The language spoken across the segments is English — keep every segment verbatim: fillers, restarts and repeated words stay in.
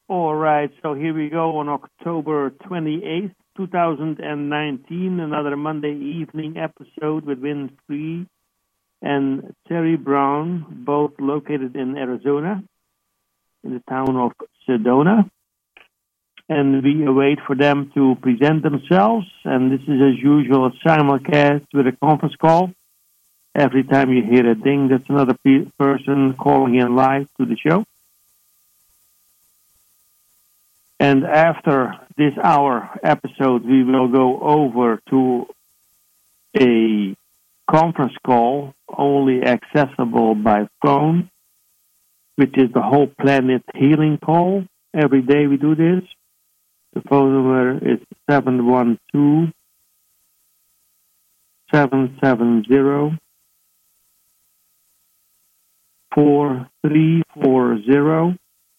All right, so here we go on October twenty-eighth, twenty nineteen, another Monday evening episode with Win Free and Terry Brown, both located in Arizona, in the town of Sedona. And we await for them to present themselves, and this is as usual a simulcast with a conference call. Every time you hear a ding, that's another pe- person calling in live to the show. And after this hour episode, we will go over to a conference call only accessible by phone, which is the Whole Planet Healing Call. Every day we do this. The phone number is seven one two, seven seven zero, four three four zero.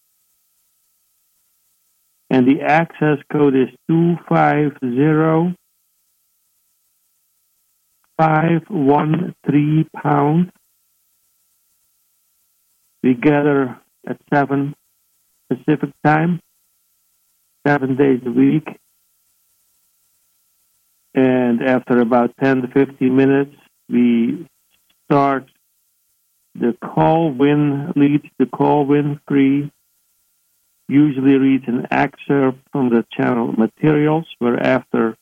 And the access code is two five zero, five one three pound. We gather at seven Pacific time, seven days a week. And after about ten to fifteen minutes, we start the call win, leads to call win free. Usually reads an excerpt from the channel materials, whereafter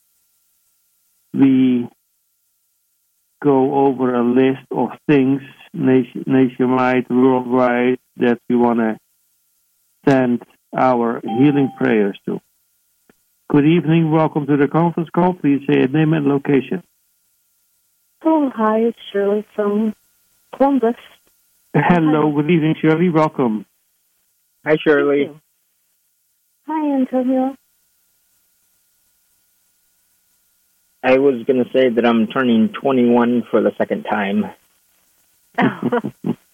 we go over a list of things nation, nationwide, worldwide, that we want to send our healing prayers to. Good evening, welcome to the conference call. Please say your name and location. Oh, hi, it's Shirley from Columbus. Hello, good evening, Shirley, welcome. Hi, Shirley. Hi, Antonio. I was going to say that I'm turning twenty-one for the second time. and,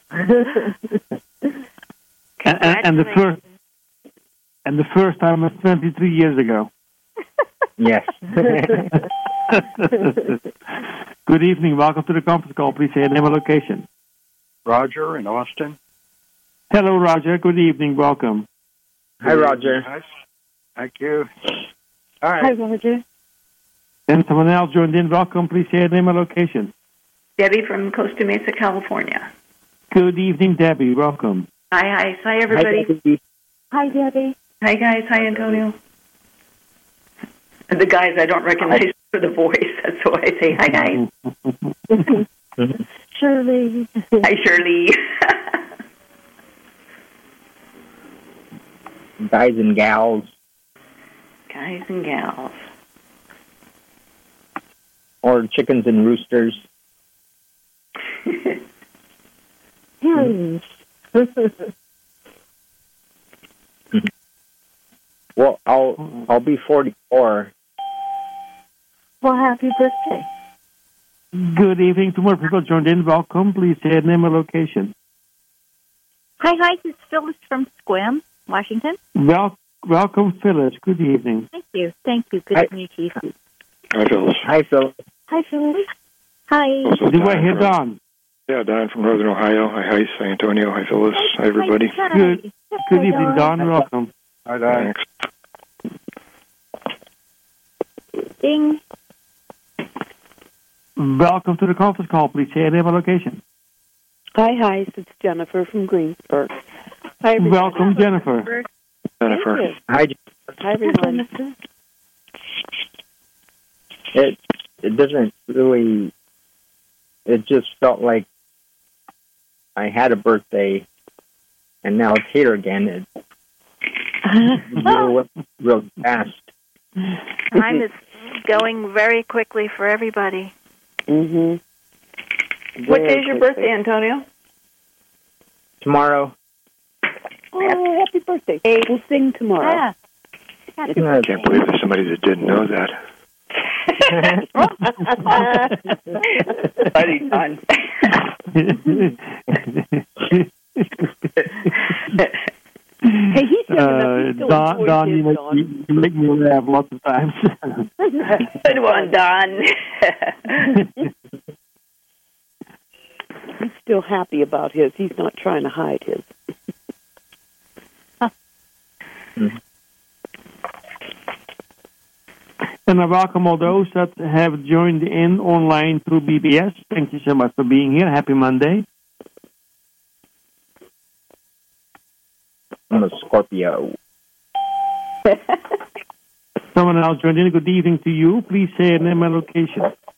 and the first and the first time was twenty-three years ago. Yes. Good evening, welcome to the conference call. Please say your name and location. Roger in Austin. Hello, Roger. Good evening. Welcome. Hi, Roger. Hi. Thank you. All right. Hi, Roger. And someone else joined in. Welcome. Please say your name and location. Debbie from Costa Mesa, California. Good evening, Debbie. Welcome. Hi, hi. Hi, everybody. Hi, Debbie. Hi, Debbie. Hi, guys. Hi, Antonio. And the guys I don't recognize for the voice. That's why I say hi, guys. Shirley. Hi, Shirley. Guys and gals. Guys and gals. Or chickens and roosters. Hens. Well, I'll I'll be forty-four. Well, happy birthday. Good evening to more people joined in. Welcome. Please say your name and location. Hi, hi. This is Phyllis from Squam, Washington. Well, welcome, Phyllis. Good evening. Thank you. Thank you. Good Hi. evening to you. Hi, Phyllis. Hi, Phil. Hi, Phyllis. Hi. Also Do I Don hear from- Don? Yeah, Don from Northern Ohio. Hi, hi, San Antonio. Hi, Phyllis. Hi, everybody. Hi. Good. Good Hi, evening, Don. Don. Welcome. Hi, Don. Thanks. Ding. Welcome to the conference call. Please say your name and location. Hi, hi. It's Jennifer from Greensburg. Hi, everybody. Welcome, Jennifer. Jennifer. Thank you. Hi. Hi, everyone. It it doesn't really. It just felt like I had a birthday, and now it's here again. It real, real fast. Time is going very quickly for everybody. Mm-hmm. What day is your birthday, Antonio? Tomorrow. Oh, happy birthday. We'll sing tomorrow. Yeah. I can't believe there's somebody that didn't know that. Buddy, Don. Hey, he's young enough. Uh, He's still Don, enjoys Don, his, you make, Don. you, you make me laugh lots of times. Good one, Don. He's still happy about his. He's not trying to hide his. Mhm. And I welcome all those that have joined in online through B B S. Thank you so much for being here. Happy Monday. I'm a Scorpio. Someone else joined in. Good evening to you. Please say your name and location.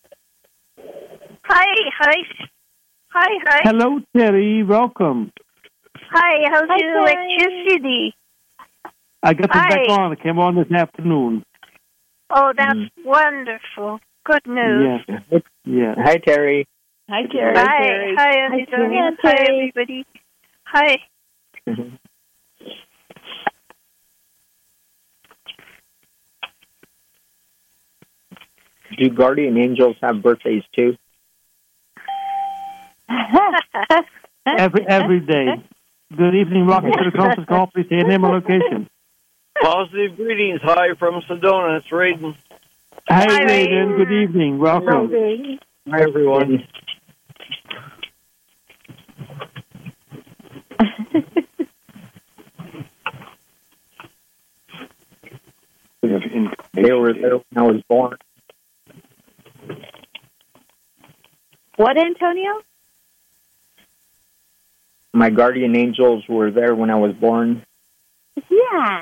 Hi, hi. Hi, hi. Hello, Terry. Welcome. Hi, how's Hi, your Terry. electricity? I got it Hi. back on. It came on this afternoon. Oh, that's Mm. wonderful. Good news. Yeah. Yeah. Hi, Terry. Hi, Terry. Hi, hi, Antonio. Hi, Terry. everybody. Hi. Do guardian angels have birthdays too? Every every day. Good evening. Welcome to the conference call. Please say your name and location. Positive greetings. Hi from Sedona. It's Raiden. Hi, Hi, Raiden. Good evening. Welcome. Hi, everyone. We have information. They were there when I was born. What, Antonio? My guardian angels were there when I was born. Yeah.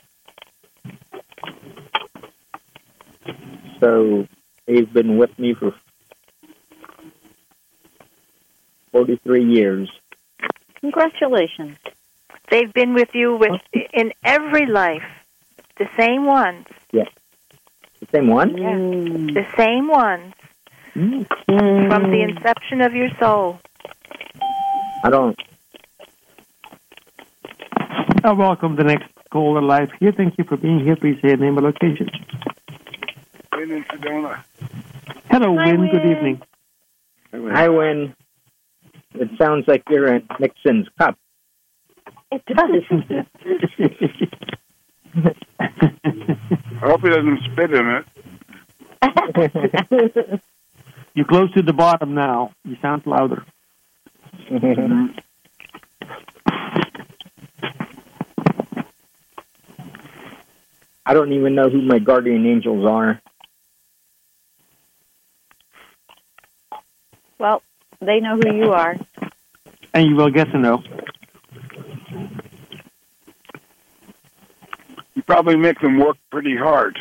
So they've been with me for forty-three years. Congratulations. They've been with you with in every life. The same ones. The same one? Mm. The same ones. Mm. From the inception of your soul. I don't. Uh, welcome the next caller live here. Thank you for being here. Please say your name and location. Win in Sedona. Hello, Hi, Win. Good Win. evening. Hi, Win. It sounds like you're in Nixon's cup. It does. I hope he doesn't spit in it. You're close to the bottom now. You sound louder. I don't even know who my guardian angels are. Well, they know who you are. And you will get to know. You probably make them work pretty hard.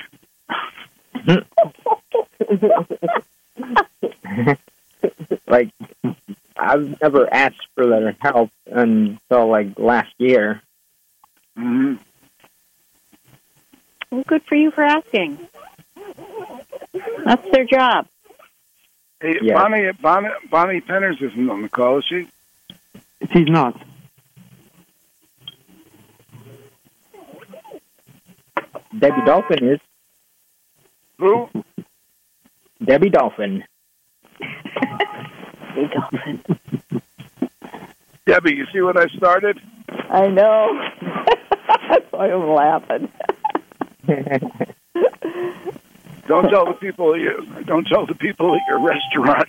Like, I've never asked for their help until, like, last year. Mm-hmm. Well, good for you for asking. That's their job. Hey, Yeah. Bonnie, Bonnie, Bonnie Penners isn't on the call, is she? She's not. Debbie Dolphin is. Who? Debbie Dolphin. They don't. Debbie, you see what I started? I know. That's why I'm laughing. Don't tell the people at your, don't tell the people at your restaurant.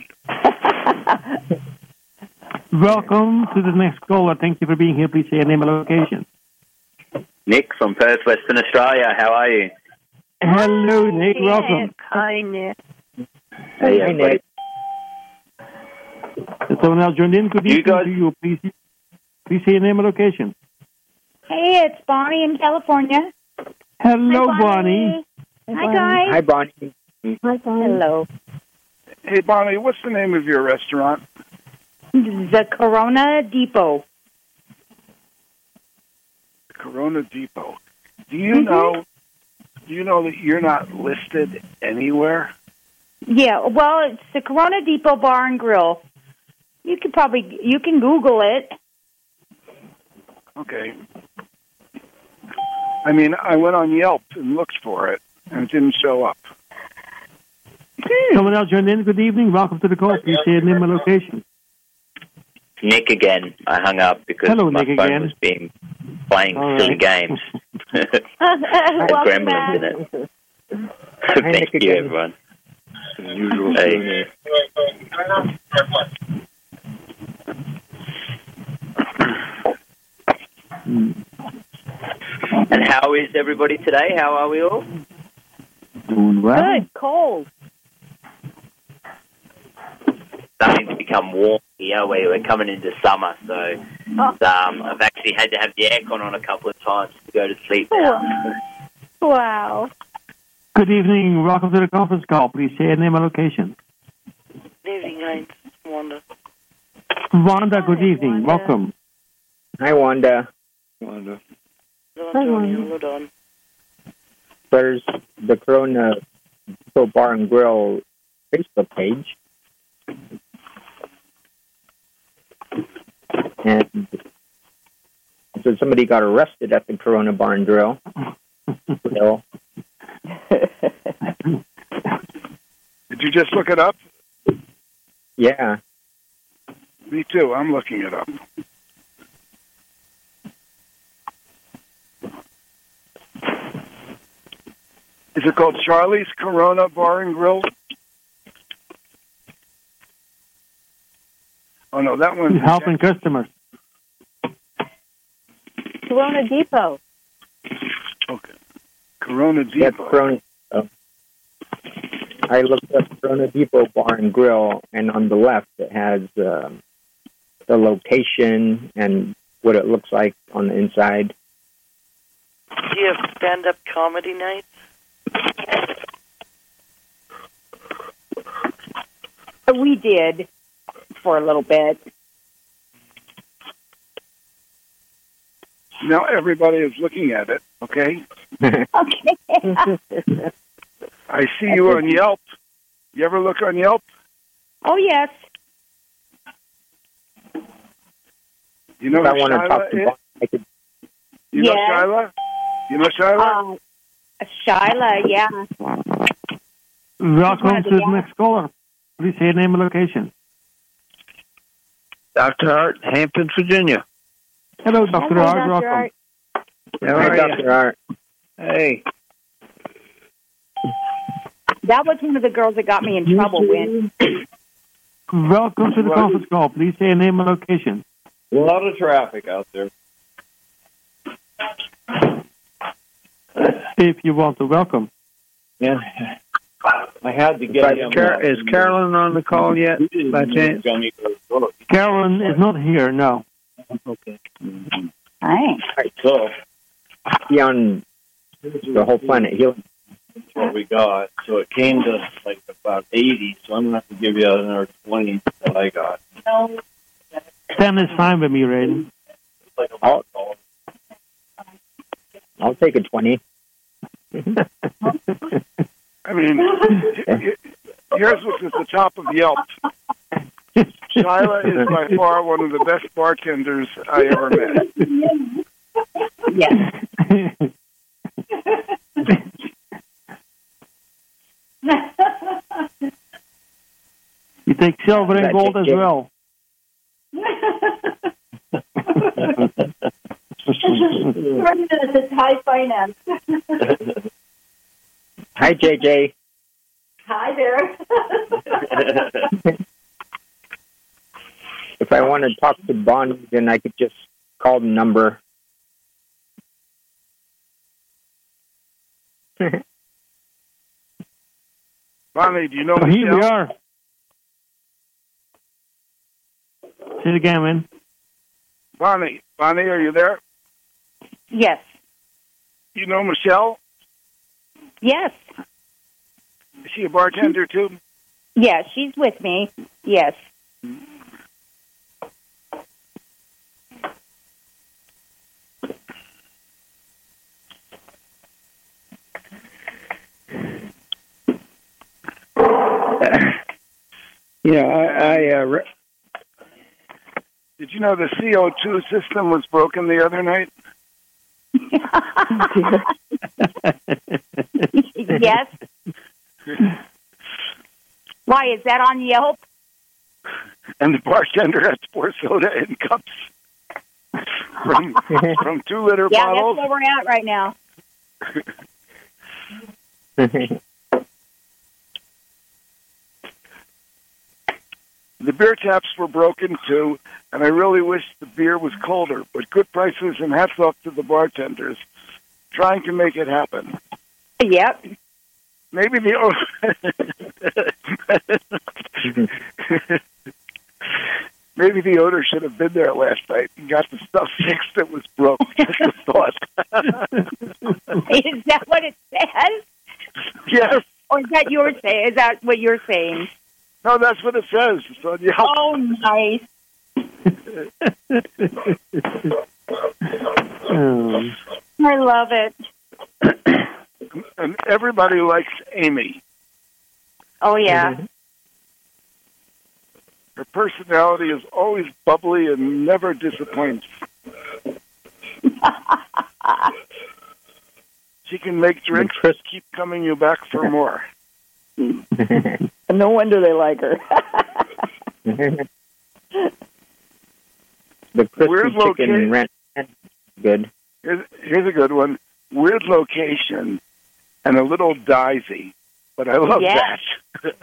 Welcome to the next caller. Thank you for being here. Please say your name and location. Nick from Perth, Western Australia. How are you? Hello, Nick. Welcome. Hi, Nick. Hey, Hi, everybody. Nick. Is someone else joined in? Good You evening guys- to you. Please, please say your name and location. Hey, it's Bonnie in California. Hello, Hi, Bonnie. Hi, guys. Hi, Bonnie. Hi, Hello. Hey, Bonnie, what's the name of your restaurant? The Corona Depot. Corona Depot. Do you Mhm. know? Do you know that you're not listed anywhere? Yeah, well, it's the Corona Depot Bar and Grill. You could probably, you can Google it. Okay. I mean, I went on Yelp and looked for it, and it didn't show up. Someone else joined in. Good evening. Welcome to the call. Please say your name and location. Nick again. I hung up because Hello, my Nick phone again. was being playing All silly right. games. Had Welcome gremlins back. in it. Hi, Thank Nick you, again. everyone. Usual. Hey. And How is everybody today? How are we all? Doing well. Good, cold. Starting to become warm here. We're we're coming into summer, so Oh. um, I've actually had to have the aircon on a couple of times to go to sleep now. Wow. Good evening. Welcome to the conference call. Please say your name and location. Good evening, Heinz. Wanda. Wanda, good Hi, evening. Wanda. Welcome. Hi, Wanda. Wanda. Hello, Hi, Antonio. Wanda. Hello, Don. There's the Corona Depot Bar and Grill Facebook page. And so somebody got arrested at the Corona Bar and Grill. Grill. Did you just look it up? Yeah. Me too. I'm looking it up. Is it called Charlie's Corona Bar and Grill? Oh, no, that one's... Helping customers. Corona Depot. Okay. Corona Yeah, Depot. Corona. Oh. I looked up Corona Depot Bar and Grill, and on the left it has um, the location and what it looks like on the inside. Do you have stand-up comedy nights? We did for a little bit. Now everybody is looking at it, okay? Okay. I see you on Yelp. You ever look on Yelp? Oh, yes. If You know I who want to Shyla talk to is? Bob, I could. You know Yes. Shyla? You know Shyla? Um, Shyla, yeah. Welcome One of to the the young- next caller. Please say your name and location. Doctor Hart, Hampton, Virginia. Hello, Doctor Hello, Hart. Doctor Welcome. Art. How Hi, are Doctor you? Art. Hey. That was one of the girls that got me in trouble, Win. Welcome to the Right. conference call. Please say your name and location. A lot of traffic out there. If you want to welcome. Yeah. I had to get Is, Car- is Carolyn on the call yet, by chance? Carolyn is not here, no. Okay. Thanks. So, Be on the whole planet healing. that's what we got. So it came to like about eighty, so I'm going to have to give you another twenty that I got. ten is fine with me, Raiden. Like a I'll, I'll take a twenty. I mean, yours was at the top of Yelp. Shyla is by far one of the best bartenders I ever met. Yes. You take silver and That's gold it, as yeah. well. It's high finance. Hi, J J. Hi there. If I want to talk to Bonnie, then I could just call the number. Bonnie, do you know Oh, here we Michelle? are. Say it again, man. Bonnie, Bonnie, are you there? Yes. You know Michelle? Yes. Is she a bartender too? Yeah, she's with me. Yes. Yeah, I, I uh, re- Did you know the C O two system was broken the other night? Yes. Why, is that on Yelp? And the bartender has to pour soda in cups from, from two liter Yeah, bottles. that's where we're at right now. The beer taps were broken too, and I really wish the beer was colder. But good prices and hats off to the bartenders. trying to make it happen. Yep. Maybe the maybe the owner should have been there last night and got the stuff fixed that was broke. Just a thought. Is that what it says? Yes. Or is that your say? Is that what you're saying? No, that's what it says. It's on Yelp. Oh, nice. Um, I love it. And everybody likes Amy. Oh, yeah. Mm-hmm. Her personality is always bubbly and never disappoints. She can make drinks that keep coming you back for more. No wonder they like her. The crispy Weird chicken location. ranch good. Here's, here's a good one. Weird location and a little dicey, but I love Yeah. that.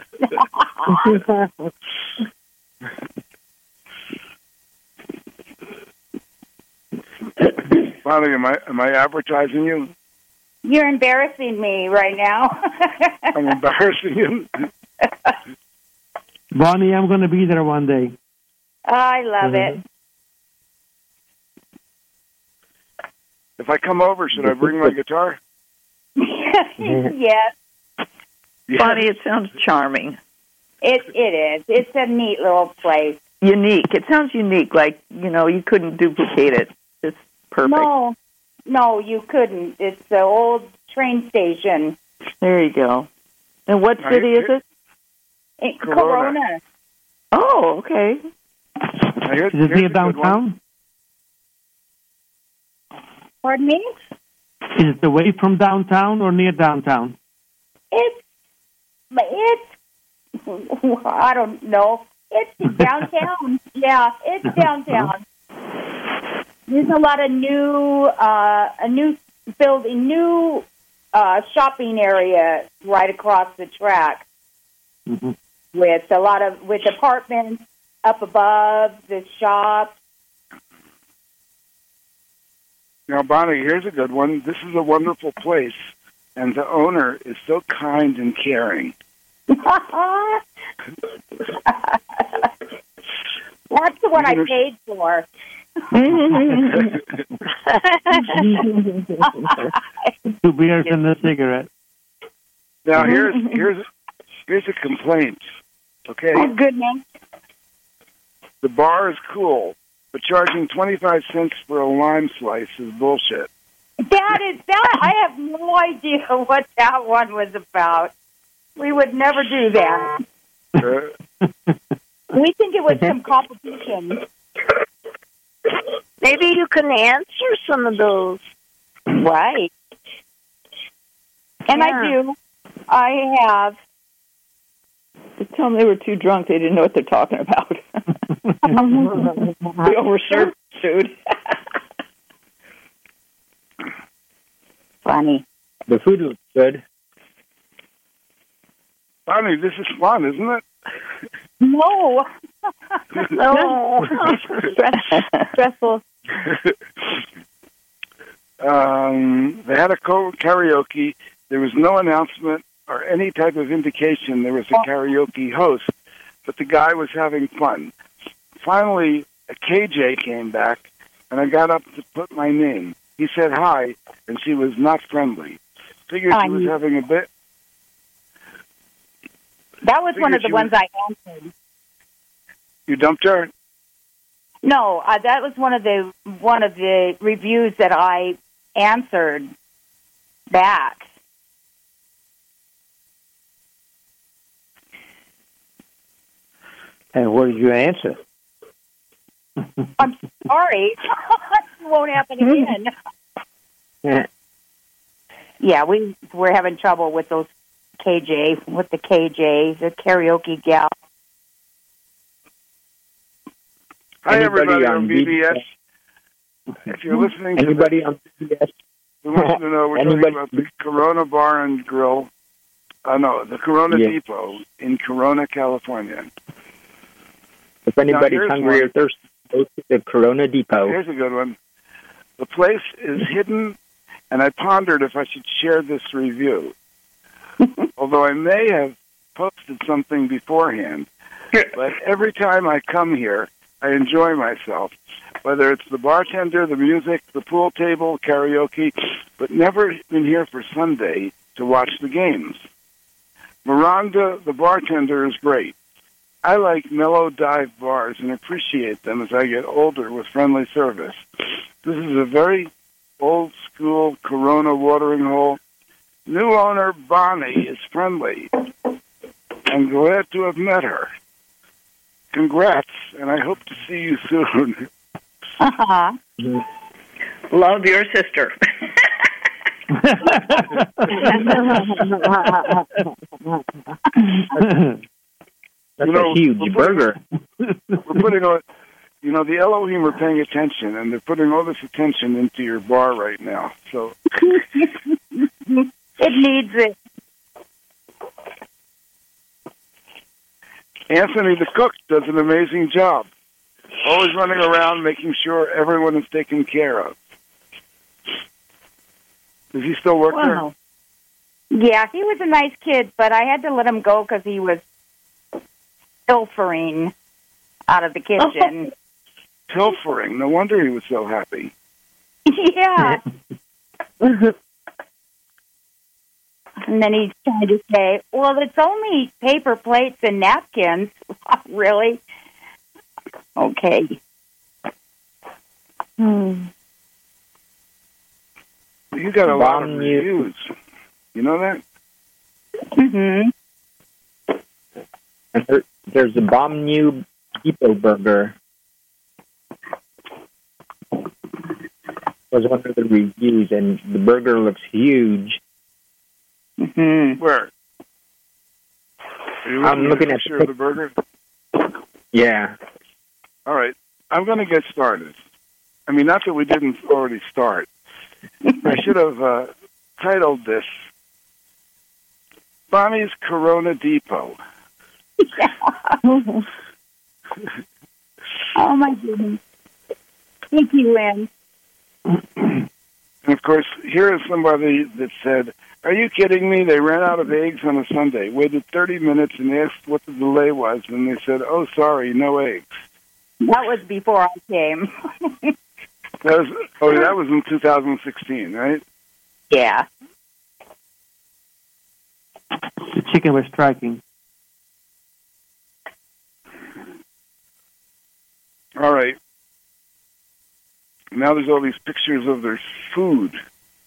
Bonnie, am I am I advertising you? You're embarrassing me right now. I'm embarrassing you. Bonnie, I'm going to be there one day. I love it. If I come over, should I bring my guitar? Yes, Bonnie, it sounds charming. it it is. It's a neat little place. Unique. It sounds unique, like, you know, you couldn't duplicate it. It's perfect. No, no, you couldn't. It's the old train station. There you go. And what Now, city is here- it? In Corona. Corona. Oh, okay. Now, here's, Is it here's near a good one. downtown? Pardon me? Is it away from downtown or near downtown? It's, it's, I don't know. It's downtown. Yeah, it's downtown. There's a lot of new, uh, a new building, new uh, shopping area right across the track Mm-hmm. with a lot of, with apartments up above the shops. Now, Bonnie, here's a good one. This is a wonderful place, and the owner is so kind and caring. That's the one I paid for. Two beers and a cigarette. Now, here's here's here's a complaint. Okay, Oh, goodness. the bar is cool, but charging twenty-five cents for a lime slice is bullshit. That is that. I have no idea what that one was about. We would never do that. Uh, We think it was some competition. Maybe you can answer some of those. Right. And I Yeah. do. I have. Just tell them they were too drunk. They didn't know what they're talking about. We overserved food. Funny. The food looks good. Bonnie, this is fun, isn't it? No. No. Stressful. um, they had a co- karaoke. There was no announcement or any type of indication there was a karaoke host, but the guy was having fun. Finally, a K J came back, and I got up to put my name. He said hi, and she was not friendly. Figured she was having a bit. That was one of the Figured she ones was- I answered. You dumped her? No, uh, that was one of the one of the reviews that I answered back. And what did you answer? I'm sorry. It won't happen again. Yeah. Yeah, we we're having trouble with those K J, with the K J, the karaoke gal. Hi, Anybody everybody on on B B S. If you're listening to Anybody this, on B B S? we want you to know we're Anybody- talking about the Corona Bar and Grill. Uh, no, the Corona Yeah. Depot in Corona, California. If anybody's here's hungry one. or thirsty, go to the Corona Depot. Here's a good one. The place is hidden and I pondered if I should share this review. Although I may have posted something beforehand, but every time I come here, I enjoy myself, whether it's the bartender, the music, the pool table, karaoke, but never been here for Sunday to watch the games. Miranda, the bartender, is great. I like mellow dive bars and appreciate them as I get older with friendly service. This is a very old-school Corona watering hole. New owner, Bonnie, is friendly. I'm glad to have met her. Congrats, and I hope to see you soon. Uh-huh. Love your sister. That's You know, a huge we're putting- burger. We're putting on, you know, the Elohim are paying attention, and they're putting all this attention into your bar right now. So It needs it. Anthony, the cook, does an amazing job. Always running around making sure everyone is taken care of. Does he still work Wow. Yeah, he was a nice kid, but I had to let him go because he was pilfering out of the kitchen. there? Pilfering. No wonder he was so happy. Yeah. And then he's trying to say, well, it's only paper plates and napkins. Really? Okay. Hmm. You got a lot of Bomb you. reviews. You know that? Mm-hmm. And there, there's a Bomb New Depot burger. Was one of the reviews, and the burger looks huge. Mm-hmm. Where? Are you I'm looking at at the the picture of the burger. Yeah. All right. I'm going to get started. I mean, not that we didn't already start. I should have uh, titled this Bonnie's Corona Depot. Oh, my goodness. Thank you, Lynn. And, of course, here is somebody that said, are you kidding me? They ran out of eggs on a Sunday, waited thirty minutes and asked what the delay was, and they said, oh, sorry, no eggs. That was before I came. That was, oh, that was in two thousand sixteen, right? Yeah. The chicken was striking. All right. Now there's all these pictures of their food.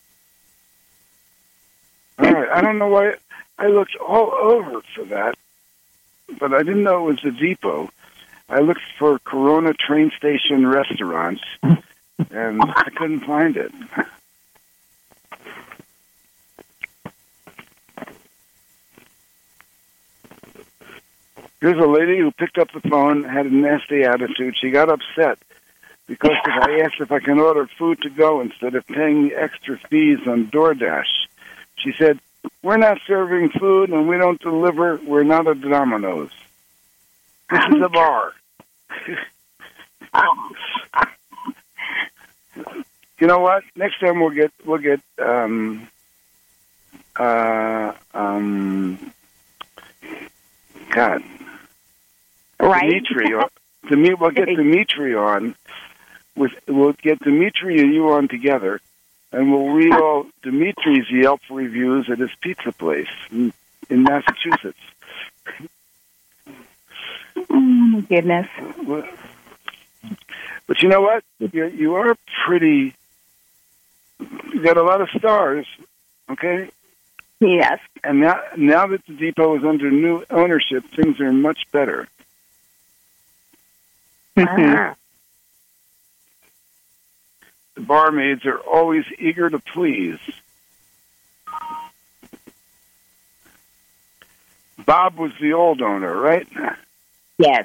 All right. I don't know why. I looked all over for that, but I didn't know it was the depot. I looked for Corona train station restaurants, and I couldn't find it. Here's a lady who picked up the phone, had a nasty attitude. She got upset because if I asked if I can order food to go instead of paying the extra fees on DoorDash. She said, we're not serving food and we don't deliver. We're not a Domino's. This is a bar. You know what? Next time we'll get we'll get um uh um God. Right. Dimitri on, Demi, we'll get Dimitri on with we'll get Dimitri and you on together, and we'll read all Dimitri's Yelp reviews at his pizza place in, in Massachusetts. Oh, my goodness. But you know what? You you are pretty. You got a lot of stars, okay? Yes. And now now that the depot is under new ownership, things are much better. Mm-hmm. The barmaids are always eager to please. Bob was the old owner, right? Yes.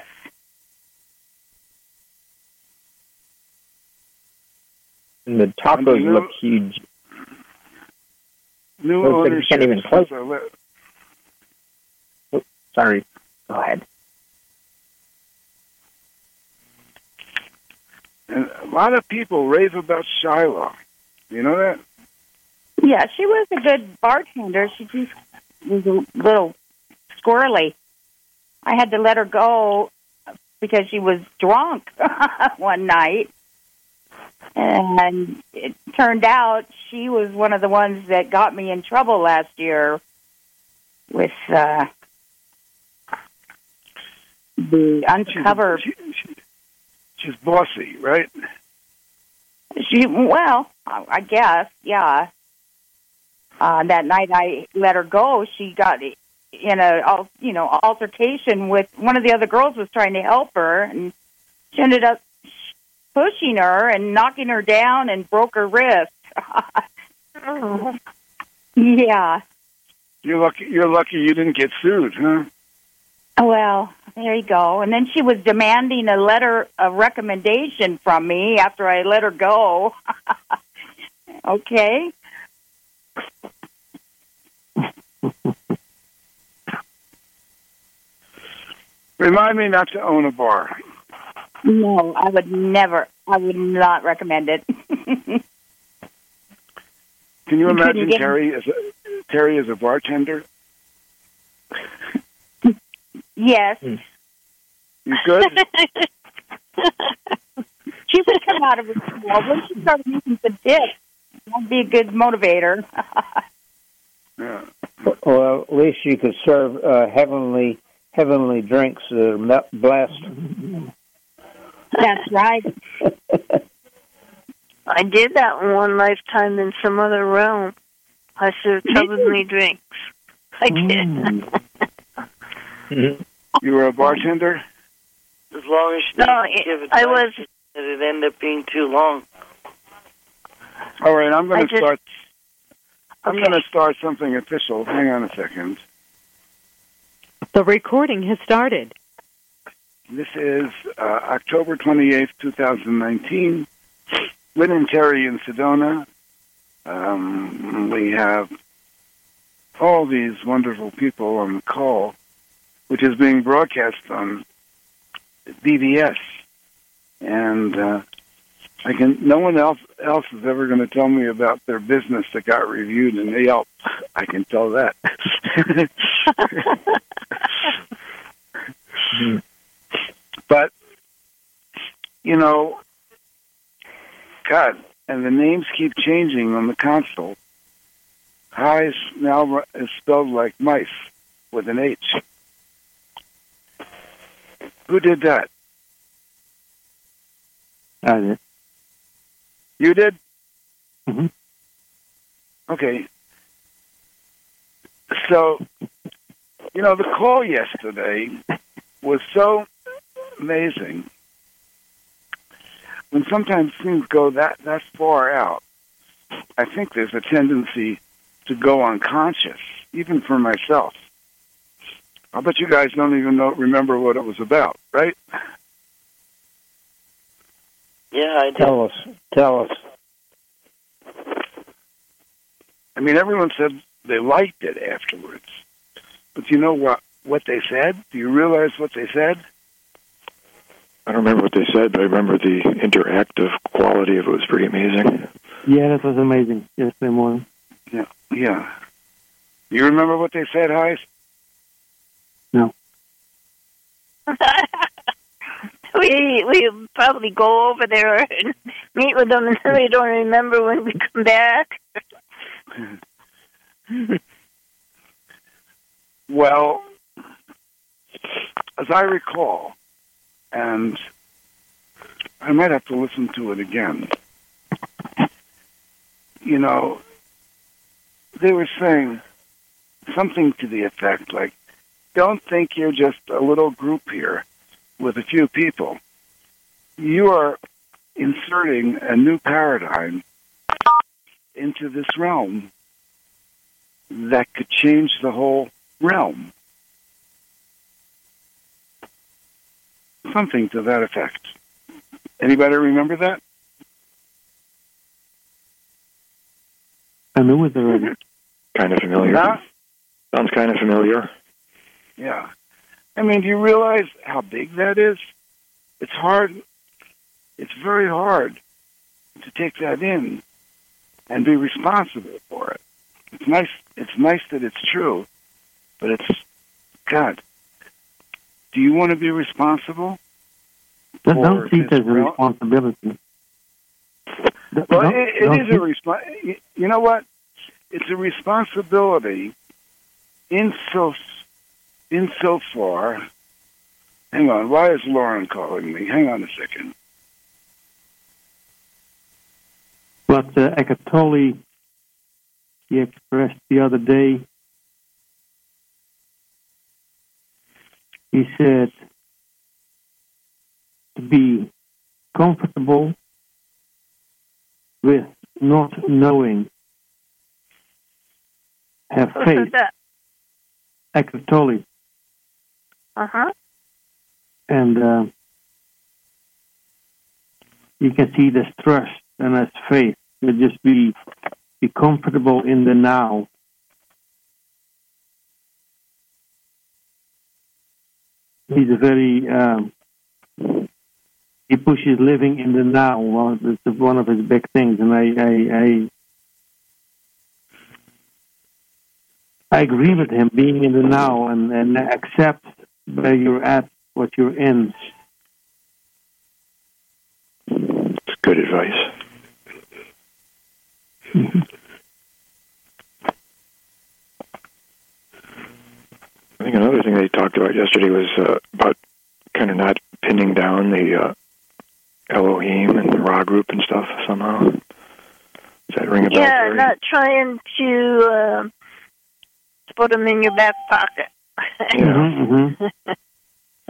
And the tacos And the new- look huge. New Looks like you ownership. can't even close. since I le- Oh, sorry. Go ahead. And a lot of people rave about Shiloh. You know that? Yeah, she was a good bartender. She just was a little squirrely. I had to let her go because she was drunk one night. And it turned out she was one of the ones that got me in trouble last year with uh, the undercover. She's, she, she's bossy, right? She, well, I guess, yeah. Uh, that night I let her go. She got in a, you know, altercation with one of the other girls was trying to help her, and she ended up pushing her and knocking her down and broke her wrist. Oh. Yeah. You're lucky. You're lucky you didn't get sued, huh? Well, there you go. And then she was demanding a letter of recommendation from me after I let her go. Okay. Remind me not to own a bar. No, I would never. I would not recommend it. Can you You imagine couldn't get- Terry as a Terry as a bartender? Yes. You could? She would come out of her small. When she started using some tips, that would be a good motivator. Yeah. Well, at least you could serve uh, heavenly heavenly drinks that are me- blessed. That's right. I did that in one lifetime in some other realm. I served heavenly drinks. I did. Mm. You were a bartender? As long as you No, didn't it- give it I time, was- it ended up being too long. All right, I'm I going to just- start. I'm Okay. going to start something official. Hang on a second. The recording has started. This is uh, October twenty-eighth, twenty nineteen. Lynn and Terry in Sedona. Um, we have all these wonderful people on the call, which is being broadcast on B B S. And uh, I can. No one else else is ever going to tell me about their business that got reviewed in Yelp. I can tell that. But you know, God, and the names keep changing on the console. Highs now is spelled like mice with an H. Who did that? I did. You did? Mm-hmm. Okay. So, you know, the call yesterday was so amazing. When sometimes things go that, that far out, I think there's a tendency to go unconscious, even for myself. I bet you guys don't even know, remember what it was about, right? Yeah, I did. Tell us. Tell us. I mean, everyone said they liked it afterwards. But you know what, what they said? Do you realize what they said? I don't remember what they said, but I remember the interactive quality of it was pretty amazing. Yeah, that was amazing yesterday morning. Yeah. Yeah. You remember what they said, Heis? No. we we probably go over there and meet with them, and then we don't remember when we come back. Well, as I recall, and I might have to listen to it again, you know, they were saying something to the effect like, don't think you're just a little group here with a few people. You are inserting a new paradigm into this realm that could change the whole realm. Something to that effect. Anybody remember that? I knew it already. Kind of familiar. Huh? Sounds kind of familiar. Yeah. I mean, do you realize how big that is? It's hard. It's very hard to take that in. and be responsible for it. It's nice. It's nice that it's true, but it's God. Do you want to be responsible? But don't see it as a real- responsibility. Well, Don't- it, don't it is see- a resp- You know what? It's a responsibility in so in so far. Hang on. Why is Lauren calling me? Hang on a second. What uh, Eckhart Tolle he expressed the other day. He said to be comfortable with not knowing, have Who faith. said that? Eckhart Tolle. Uh huh. And uh, you can see this trust and this faith. To just be be comfortable in the now. He's a very um, he pushes living in the now. Well, it's one of his big things, and I I, I I agree with him. Being in the now and, and accept where you're at, what you're in. It's good advice. Mm-hmm. I think another thing they talked about yesterday was uh, about kind of not pinning down the uh, Elohim and the Ra group and stuff somehow. Does that ring a bell? Yeah, Terry? not trying to uh, put them in your back pocket. Mm-hmm, mm-hmm.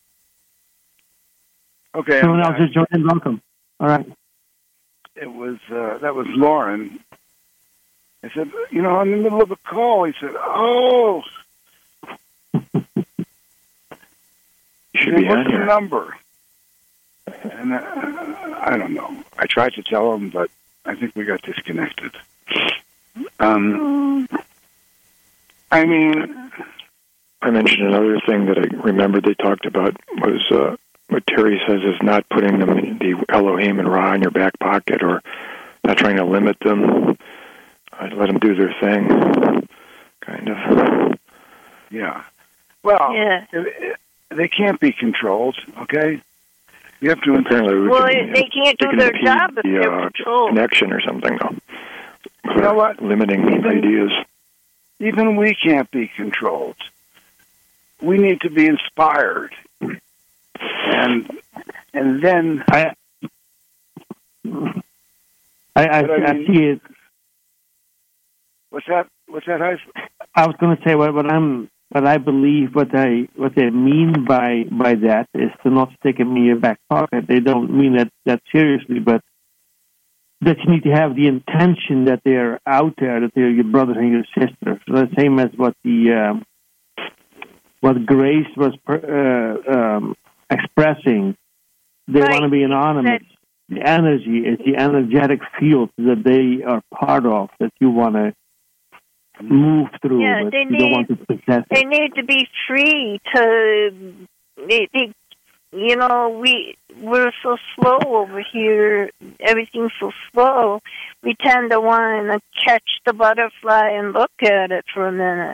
Okay. Someone I'm else back. just joined in. Welcome. All right. It was uh, that was Lauren. I said, you know, in the middle of a call, he said, "Oh, You should said, be what's on the here. number?" And uh, I don't know. I tried to tell him, but I think we got disconnected. Um, I mean, I mentioned another thing that I remembered they talked about was uh, what Terry says is not putting them in the Elohim and Ra in your back pocket, or not trying to limit them. I'd let them do their thing, kind of. yeah. Well, Yeah. it- it- they can't be controlled. Okay, you have to. Apparently, we Well, can, they can't we do can their impede job if the, they're uh, controlled. connection or something, though. You know what? Limiting ideas. Even we can't be controlled. We need to be inspired, and and then I I, I, But I I mean- see it. what's that? What's that? Heis? I was going to say what, what I'm, what I believe, what I, what they mean by by that is to not stick them in your back pocket. They don't mean that that seriously, but that you need to have the intention that they're out there, that they're your brothers and your sisters. The same as what the um, what Grace was uh, um, expressing. They Right. want to be anonymous. The energy is the energetic field that they are part of, that you want to move through, Yeah, but they you don't want need- to possess They it. need to be free to. They, they, you know, we we're so slow over here. Everything's so slow. We tend to want to catch the butterfly and look at it for a minute.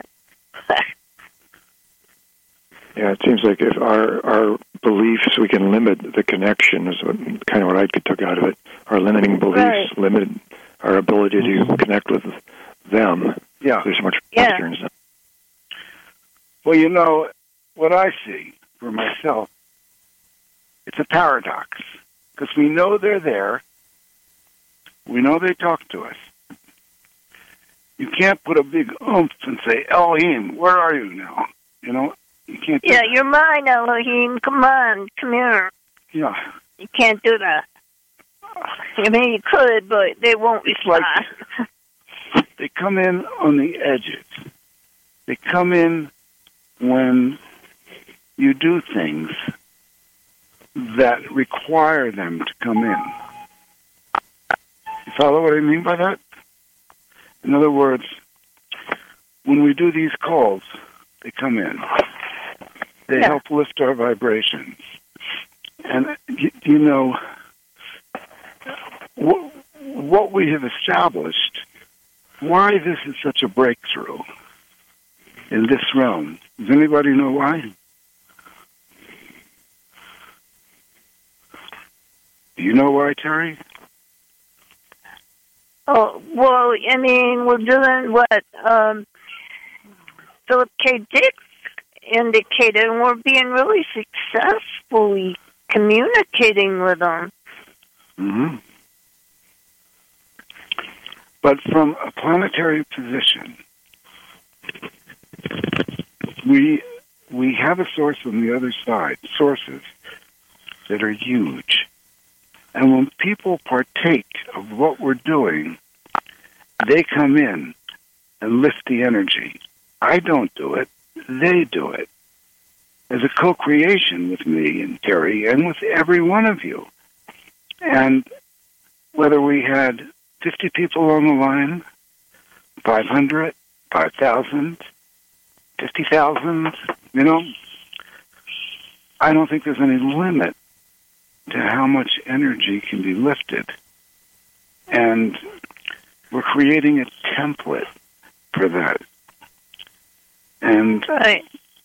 Yeah, it seems like if our our beliefs, we can limit the connection, is what, kind of what I took out of it. Our limiting beliefs Right. limit our ability to connect with them. Yeah. There's so much Yeah. faster and stuff. Well, you know what I see for myself. It's a paradox because we know they're there. We know they talk to us. You can't put a big oomph and say, "Elohim, where are you now?" You know, you can't. Do Yeah, that. you're mine, Elohim. Come on, come here. Yeah. You can't do that. I mean, you could, but they won't It's respond. like they come in on the edges. They come in when you do things that require them to come in. You follow what I mean by that? In other words, when we do these calls, they come in. They Yeah. help lift our vibrations. And, y- you know, wh- what we have established, why this is such a breakthrough in this realm. Does anybody know why? Do you know why, Terry? Oh, well, I mean, we're doing what um, Philip K. Dick indicated, and we're being really successfully communicating with them. Mm-hmm. But from a planetary position, we we have a source on the other side, sources that are huge. And when people partake of what we're doing, they come in and lift the energy. I don't do it. They do it. There's a co-creation with me and Terry and with every one of you. And whether we had fifty people on the line, five hundred, five thousand, fifty thousand, you know, I don't think there's any limit to how much energy can be lifted. And we're creating a template for that. And, right.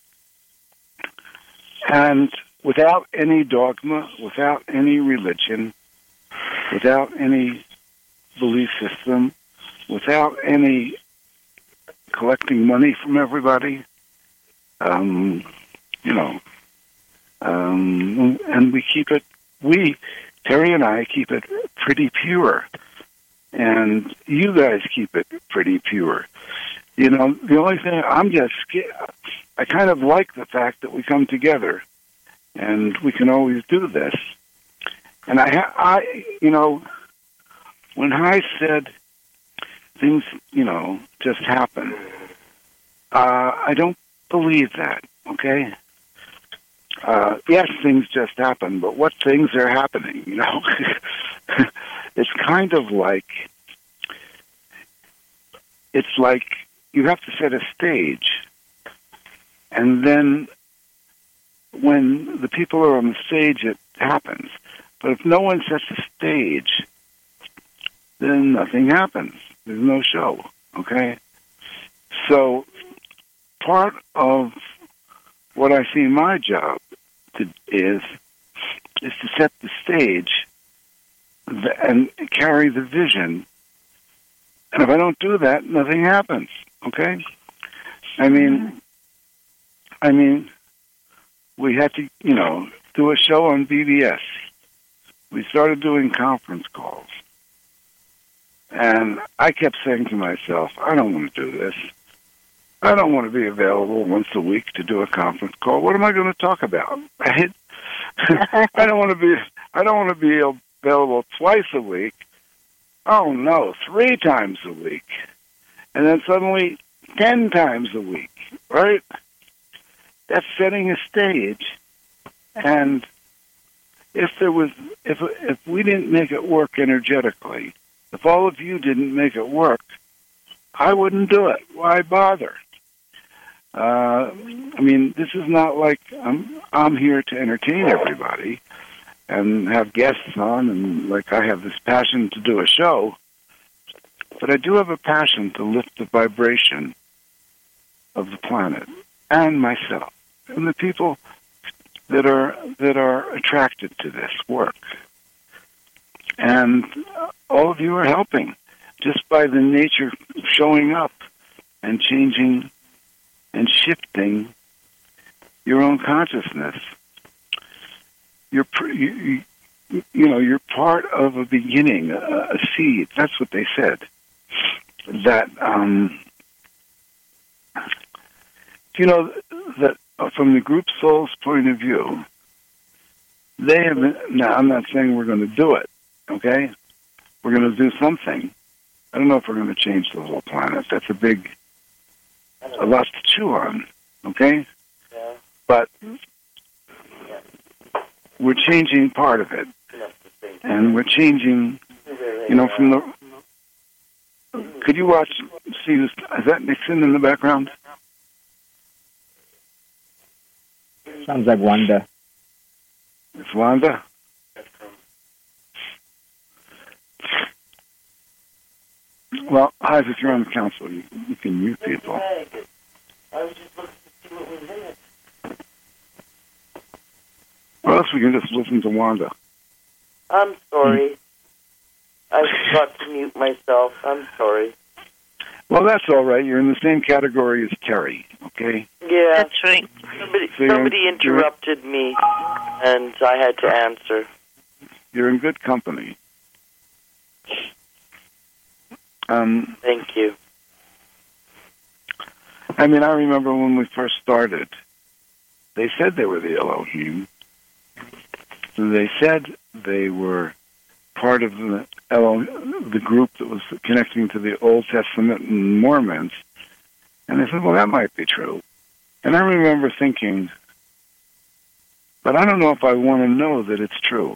and without any dogma, without any religion, without any belief system, without any collecting money from everybody, um, you know, um, and we keep it, we, Terry and I, keep it pretty pure. And you guys keep it pretty pure. You know, the only thing, I'm just scared, I kind of like the fact that we come together and we can always do this. And I, I, you know, when Hai said things, you know, just happen, uh, I don't believe that, okay? Uh, yes, things just happen, but what things are happening, you know? It's kind of like, it's like you have to set a stage, and then when the people are on the stage, it happens. But if no one sets a stage, then nothing happens. There's no show, okay? So part of what I see my job to, is is to set the stage and carry the vision. And if I don't do that, nothing happens, okay? I mean, I mean, we had to, you know, do a show on B B S. We started doing conference calls. And I kept saying to myself, I don't want to do this. I don't want to be available once a week to do a conference call. What am I going to talk about? Right? I don't want to be I don't want to be available twice a week. Oh no, three times a week. And then suddenly ten times a week, right? That's setting a stage. And if there was if if we didn't make it work energetically, if all of you didn't make it work, I wouldn't do it. Why bother? Uh, I mean, this is not like I'm I'm here to entertain everybody and have guests on, and like I have this passion to do a show, but I do have a passion to lift the vibration of the planet and myself and the people that are that are attracted to this work. And all of you are helping just by the nature of showing up and changing and shifting your own consciousness. You're, you, you, you know, you're part of a beginning, a, a seed. That's what they said. That, um, you know, that from the group soul's point of view, they have been, now I'm not saying we're going to do it, okay? We're going to do something. I don't know if we're going to change the whole planet. That's a big, a lot to chew on, okay? Yeah. But we're changing part of it. And we're changing, you know, from the... Could you watch, see, is that Nixon in the background? Sounds like Wanda. It's Wanda? Well, Hive, if you're on the council, you, you can mute people. I was just looking to see what was in it. Or else we can just listen to Wanda. I'm sorry. I forgot to mute myself. I'm sorry. Well, that's all right. You're in the same category as Terry, okay? Yeah. That's right. Somebody, So you're- somebody interrupted me, and I had to answer. You're in good company. Um, Thank you. I mean, I remember when we first started, they said they were the Elohim. They said they were part of the Elo- the group that was connecting to the Old Testament and Mormons. And they said, well, that might be true. And I remember thinking, but I don't know if I want to know that it's true.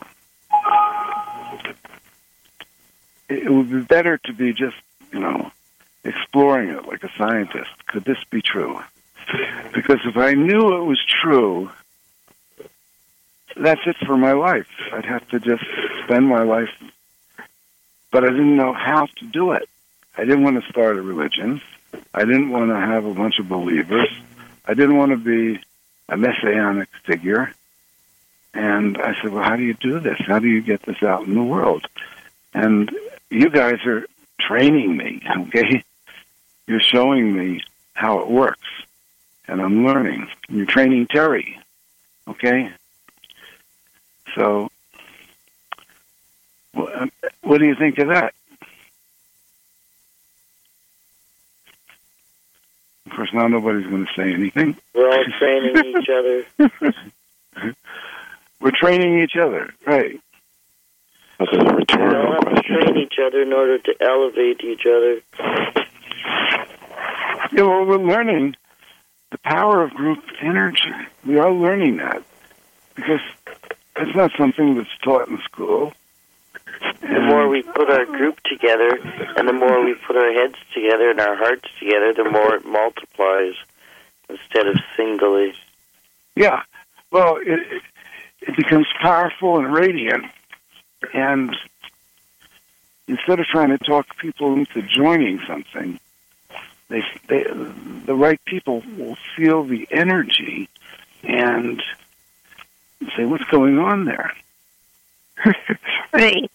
It would be better to be just, you know, exploring it like a scientist. Could this be true? Because if I knew it was true, that's it for my life. I'd have to just spend my life, but I didn't know how to do it. I didn't want to start a religion. I didn't want to have a bunch of believers. I didn't want to be a messianic figure. And I said, well, how do you do this? How do you get this out in the world? And you guys are training me, okay? You're showing me how it works. And I'm learning. You're training Terry, okay? So, what do you think of that? Of course, now nobody's going to say anything. We're all training each other. We're training each other, right? That's a rhetorical We all have to question. train each other in order to elevate each other. Yeah, well, we're learning the power of group energy. We are learning that because it's not something that's taught in school. The more we put our group together, and the more we put our heads together and our hearts together, the more it multiplies instead of singly. Yeah, well, it, it, it becomes powerful and radiant. And instead of trying to talk people into joining something, they, they the right people will feel the energy and say, what's going on there? Right.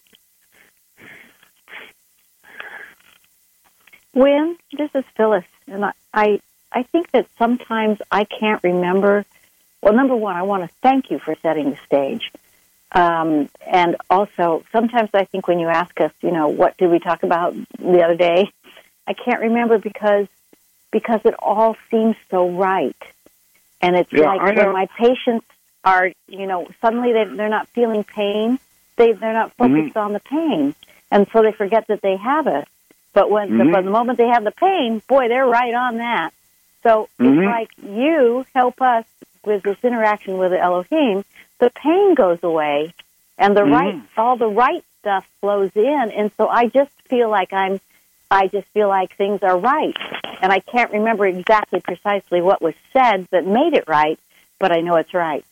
Wynn, this is Phyllis, and I, I, I think that sometimes I can't remember. Well, number one, I want to thank you for setting the stage. Um, and also, sometimes I think when you ask us, you know, what did we talk about the other day, I can't remember because because it all seems so right. And it's Yeah, like I know. when my patients are, you know, suddenly they, they're not feeling pain, they, they're not focused Mhm. on the pain. And so they forget that they have it. But when Mhm. the, but the moment they have the pain, boy, they're right on that. So Mhm. it's like you help us with this interaction with the Elohim, the pain goes away, and the Mhm. right, all the right stuff flows in. And so I just feel like I'm, I just feel like things are right. And I can't remember exactly precisely what was said that made it right, but I know it's right.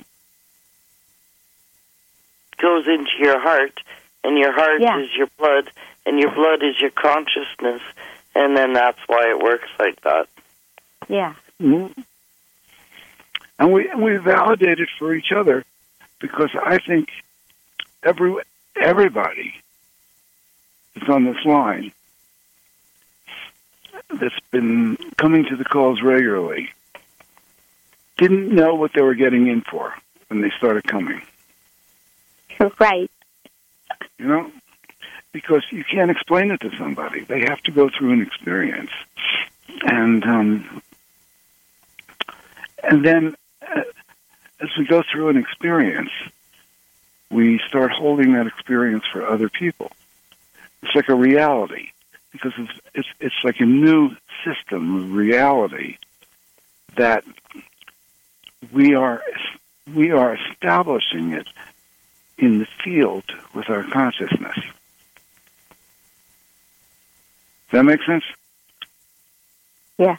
Goes into your heart, and your heart Yeah. is your blood, and your blood is your consciousness, and then that's why it works like that. Yeah. Mhm. And we we validate it for each other because I think every everybody that's on this line that's been coming to the calls regularly didn't know what they were getting in for when they started coming. Right. You know? Because you can't explain it to somebody. They have to go through an experience. And um, and then uh, as we go through an experience, we start holding that experience for other people. It's like a reality because it's it's, it's like a new system of reality that we are we are establishing it in the field with our consciousness. Does that make sense? Yes.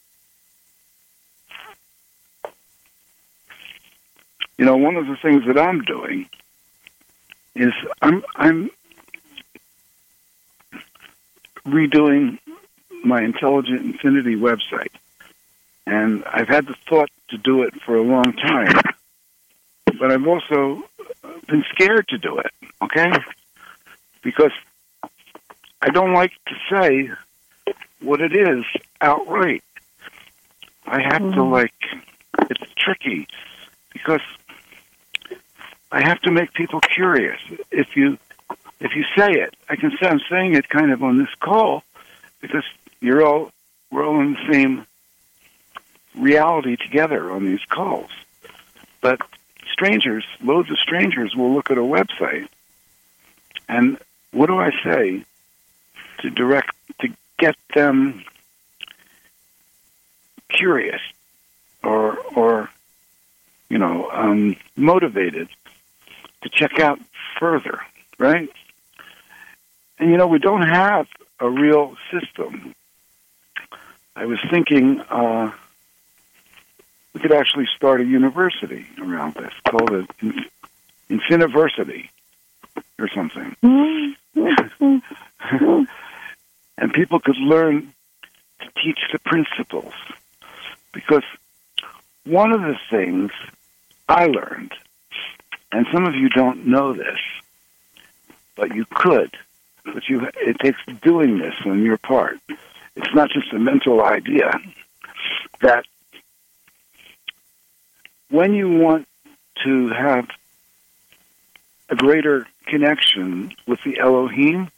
You know, one of the things that I'm doing is I'm I'm redoing my Intelligent Infinity website. And I've had the thought to do it for a long time. But I've also been scared to do it, okay? Because I don't like to say what it is outright. I have mm-hmm. to, like, it's tricky because I have to make people curious. If you if you say it, I can say I'm saying it kind of on this call because you're all we're all in the same reality together on these calls. But strangers, loads of strangers will look at a website, and what do I say to direct to get them curious or or you know um, motivated to check out further, right? And you know we don't have a real system. I was thinking uh, we could actually start a university around this, called it Infiniversity or something. And people could learn to teach the principles. Because one of the things I learned, and some of you don't know this, but you could, but you it takes doing this on your part. It's not just a mental idea, that when you want to have a greater connection with the Elohim,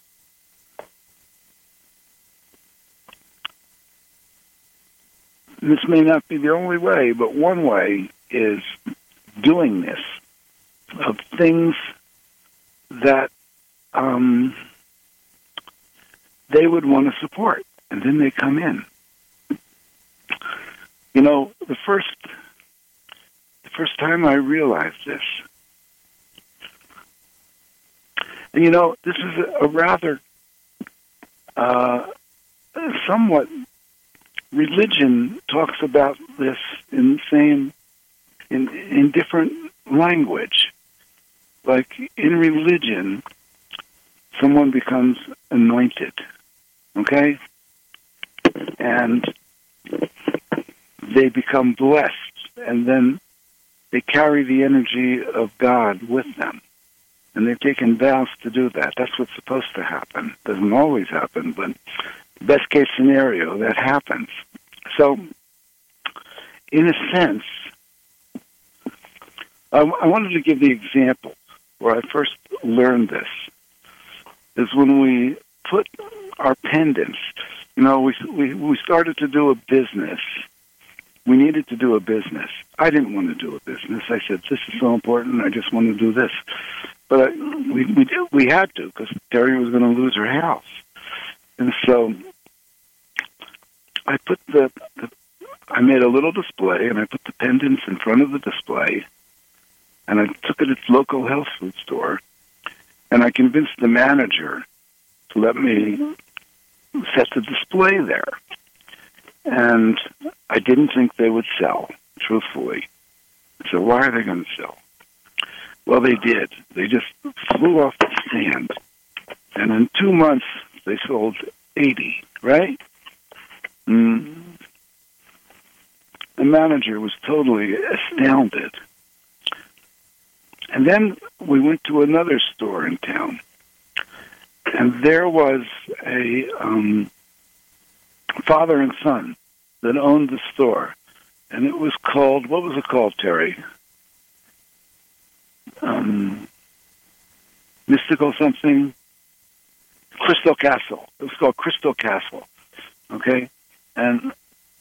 this may not be the only way, but one way is doing this, of things that um, they would want to support, and then they come in. You know, the first the first time I realized this, and you know, this is a, a rather uh, somewhat religion talks about this in the same in in different language. Like in religion, someone becomes anointed, okay? And they become blessed, and then they carry the energy of God with them. And they've taken vows to do that. That's what's supposed to happen. Doesn't always happen, but best case scenario, that happens. So, in a sense, I, I wanted to give the example where I first learned this, is when we put our pendants, you know, we, we, we started to do a business. We needed to do a business. I didn't want to do a business. I said, this is so important, I just want to do this. But I, we we, did, we had to, because Terry was going to lose her house. And so I put the, the, I made a little display, and I put the pendants in front of the display, and I took it at its local health food store, and I convinced the manager to let me set the display there. And I didn't think they would sell, truthfully. So why are they going to sell? Well, they did. They just flew off the stand. And in two months, they sold eighty, right? Mm. The manager was totally astounded. And then we went to another store in town. And there was a um, father and son that owned the store. And it was called, what was it called, Terry? Um, Mystical something? Crystal Castle. It was called Crystal Castle. Okay? And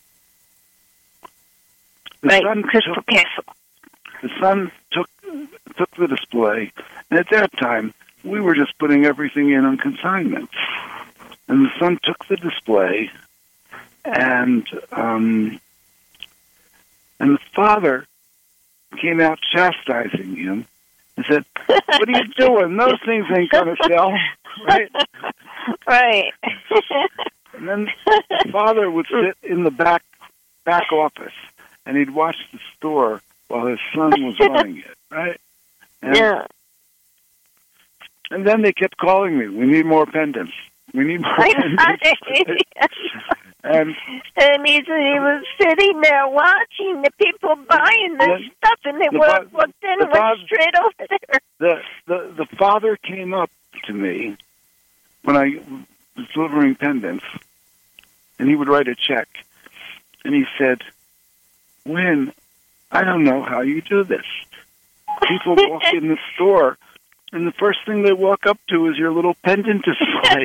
the right, son Crystal took, Castle. The son took took the display, and at that time, we were just putting everything in on consignment. And the son took the display, and um, and the father came out chastising him and said, "What are you doing? Those things ain't going to sell." Right? Right. And then the father would sit in the back back office, and he'd watch the store while his son was running it, right? And, yeah. And then they kept calling me, we need more pendants. We need more I pendants. and and he, he was sitting there watching the people buying this the, stuff, and they the walked, fa- walked in the and went father- straight over there. the, the the father came up to me when I was delivering pendants, and he would write a check, and he said, "Win, I don't know how you do this. People walk in the store, and the first thing they walk up to is your little pendant display."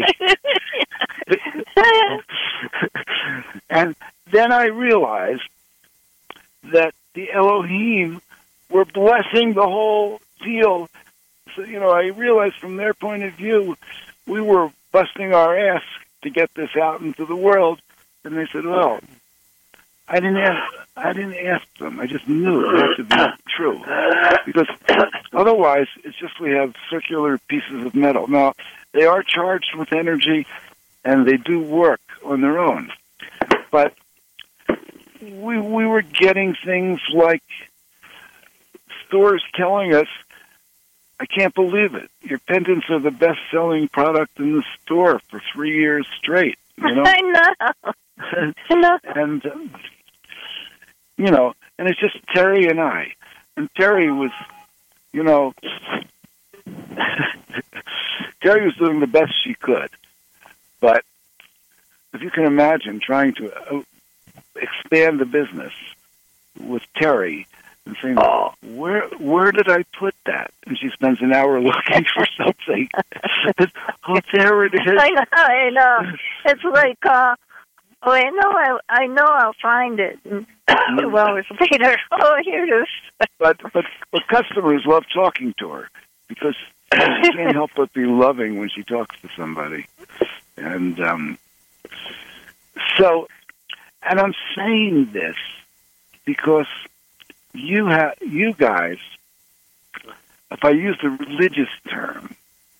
And then I realized that the Elohim were blessing the whole deal. So, you know, I realized from their point of view, we were busting our ass to get this out into the world. And they said, well, I didn't ask, I didn't ask them. I just knew it had to be true. Because otherwise, it's just we have circular pieces of metal. Now, they are charged with energy, and they do work on their own. But we we were getting things like stores telling us, I can't believe it, your pendants are the best-selling product in the store for three years straight. You know? I know. I know. And, um, you know, and it's just Terry and I. And Terry was, you know, Terry was doing the best she could. But if you can imagine trying to uh, expand the business with Terry and saying, oh, where where did I put that? And she spends an hour looking for something. Oh, there it is. I know, I know. It's like, uh, oh, I know, I, I know I'll find it. And two hours later, oh, here it is. But, but, but customers love talking to her because she can't help but be loving when she talks to somebody. And um, so, and I'm saying this because you have, you guys, if I use the religious term,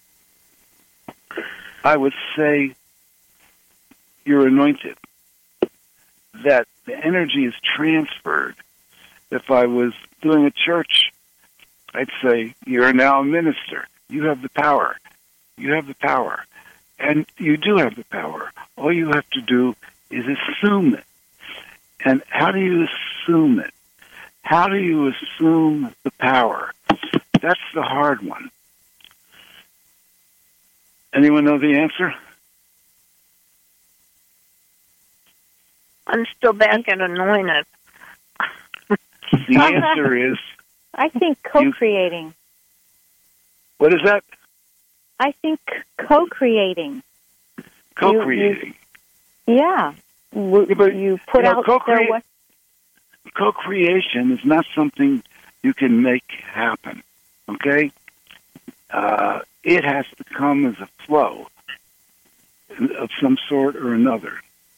I would say you're anointed, that the energy is transferred. If I was doing a church, I'd say you're now a minister. You have the power. You have the power. And you do have the power. All you have to do is assume it. And how do you assume it? How do you assume the power? That's the hard one. Anyone know the answer? I'm still back at anointed. The answer is... I think co-creating. What is that? I think co-creating. Co-creating. You, you, yeah. yeah but, you put you know, out co-crea- there what... Co-creation is not something you can make happen, okay? Uh, it has to come as a flow of some sort or another.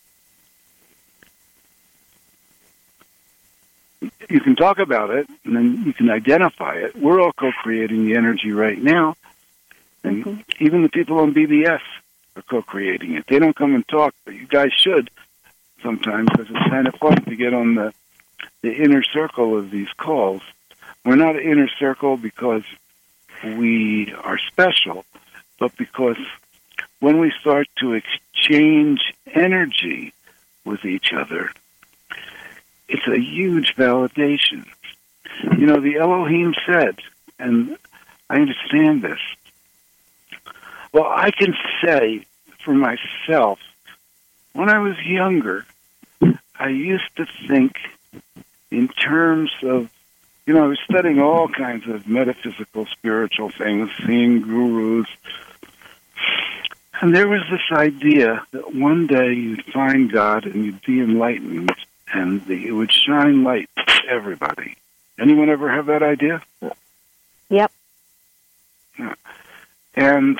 You can talk about it, and then you can identify it. We're all co-creating the energy right now, and mm-hmm. even the people on B B S are co-creating it. They don't come and talk, but you guys should sometimes, because it's kind of fun to get on the, the inner circle of these calls. We're not an inner circle because we are special, but because when we start to exchange energy with each other, it's a huge validation. You know, the Elohim said, and I understand this, well, I can say for myself, when I was younger, I used to think in terms of, you know, I was studying all kinds of metaphysical, spiritual things, seeing gurus, and there was this idea that one day you'd find God and you'd be enlightened, and the, it would shine light to everybody. Anyone ever have that idea? Yep. Yeah. And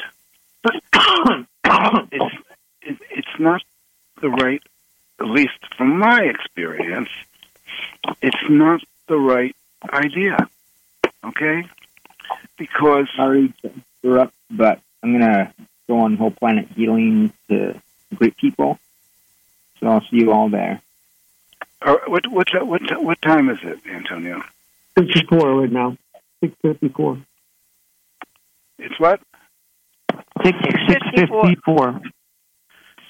it's it, it's not the right, at least from my experience, it's not the right idea. Okay? Because sorry to interrupt, but I'm gonna go on Whole Planet Healing to great people. So I'll see you all there. Uh, what what what what time is it, Antonio? Fifty-four right now. Six fifty-four. It's what? Six six fifty-four.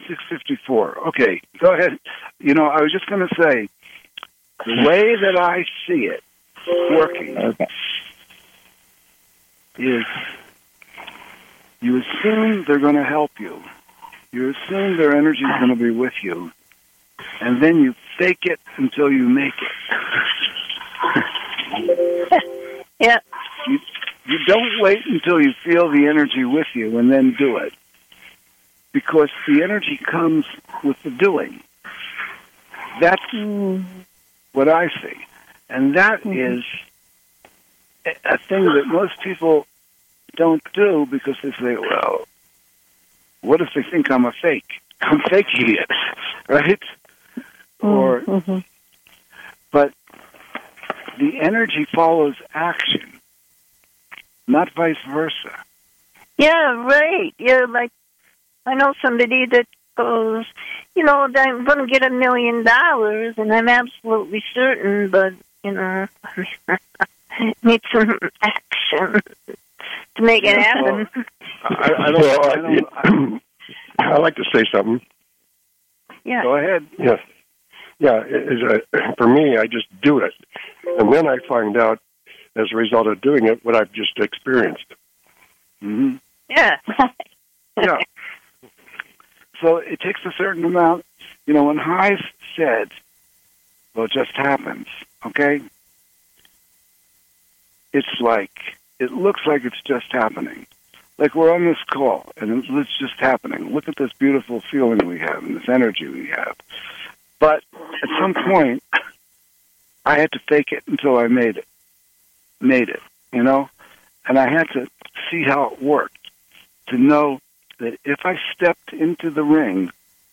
six fifty-four. Okay, go ahead. You know, I was just going to say, the way that I see it working Okay. is you assume they're going to help you. You assume their energy is going to be with you. And then you fake it until you make it. Yeah. You, you don't wait until you feel the energy with you and then do it. Because the energy comes with the doing. That's what I see. And that mm-hmm. is a thing that most people don't do because they say, well, what if they think I'm a fake? I'm faking it, right? Mm-hmm. Or, but the energy follows action, not vice versa. Yeah, right. Yeah, like I know somebody that goes, you know, I'm going to get a million dollars, and I'm absolutely certain, but, you know, need some action to make it happen. Well, I, I don't, well, I, don't I, I'd like to say something. Yeah. Go ahead. Yes. Yeah, it, it, uh, for me, I just do it. And then I find out, as a result of doing it, what I've just experienced. Mm-hmm. Yeah. Yeah. So it takes a certain amount. You know, when Heise said, well, it just happens, okay? It's like, it looks like it's just happening. Like we're on this call, and it's just happening. Look at this beautiful feeling we have and this energy we have. But at some point, I had to fake it until I made it. Made it, you know? And I had to see how it worked, to know that if I stepped into the ring,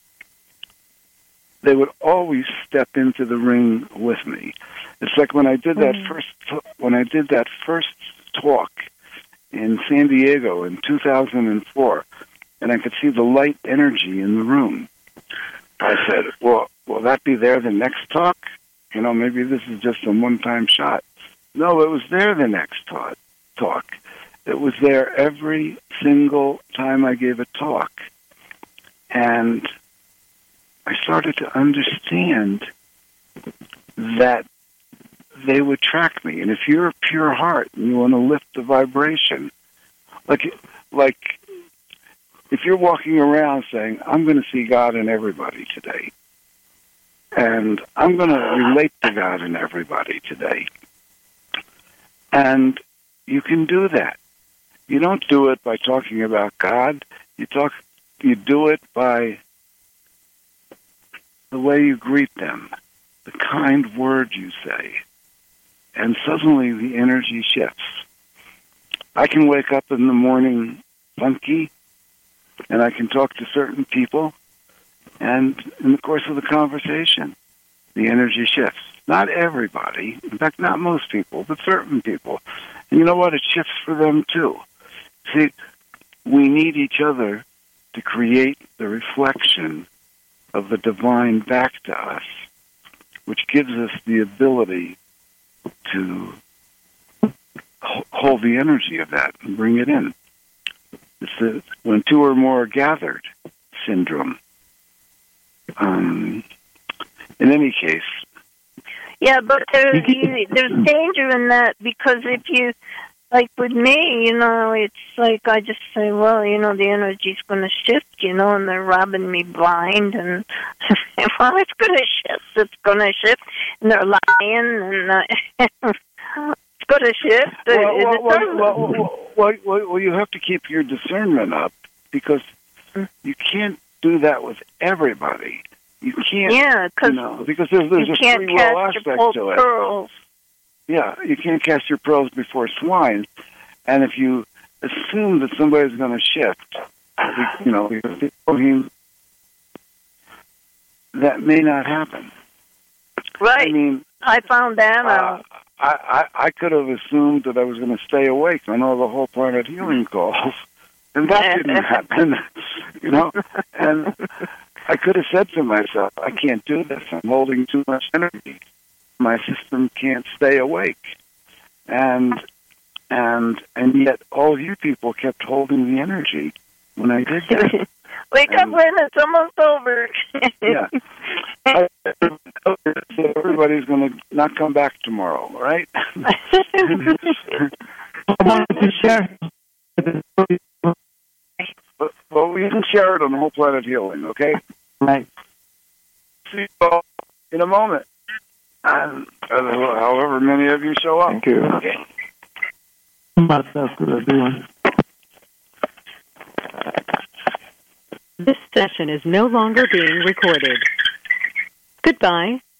they would always step into the ring with me. It's like when I did that mm. first when I did that first talk in San Diego in two thousand four, and I could see the light energy in the room. I said, "Well, will that be there the next talk? You know, maybe this is just a one-time shot." No, it was there the next talk. Talk. It was there every single time I gave a talk. And I started to understand that they would track me. And if you're a pure heart and you want to lift the vibration, like, like if you're walking around saying, I'm going to see God in everybody today, and I'm going to relate to God in everybody today, and you can do that. You don't do it by talking about God. You talk. You do it by the way you greet them, the kind words you say, and suddenly the energy shifts. I can wake up in the morning funky, and I can talk to certain people, and in the course of the conversation, the energy shifts. Not everybody, in fact, not most people, but certain people. And you know what? It shifts for them, too. See, we need each other to create the reflection of the divine back to us, which gives us the ability to hold the energy of that and bring it in. It's the when two or more are gathered syndrome. Um, in any case. Yeah, but there's, there's danger in that because if you, like with me, you know, it's like I just say, well, you know, the energy's going to shift, you know, and they're robbing me blind, and well, it's going to shift, it's going to shift, and they're lying, and uh, it's going to shift. Well, well, well, well, well, well, well, you have to keep your discernment up because you can't do that with everybody. You can't, yeah, you know, because there's, there's a free will aspect to it. Pearls. Yeah, you can't cast your pearls before swine. And if you assume that somebody's going to shift, you know, that may not happen. Right. I mean, I found that out. Uh, I, I, I could have assumed that I was going to stay awake on all the whole planet healing calls, and that didn't happen, you know. And I could have said to myself, I can't do this. I'm holding too much energy. My system can't stay awake. And and and yet all you people kept holding the energy when I did that. Wake up when it's almost over. Yeah. I, everybody's going to not come back tomorrow, right? I wanted to share. But, well, we can share it on Whole Planet Healing, okay? Right. See you all in a moment. And uh, however many of you show up. Thank you. Okay. Myself to everyone. This session is no longer being recorded. Goodbye.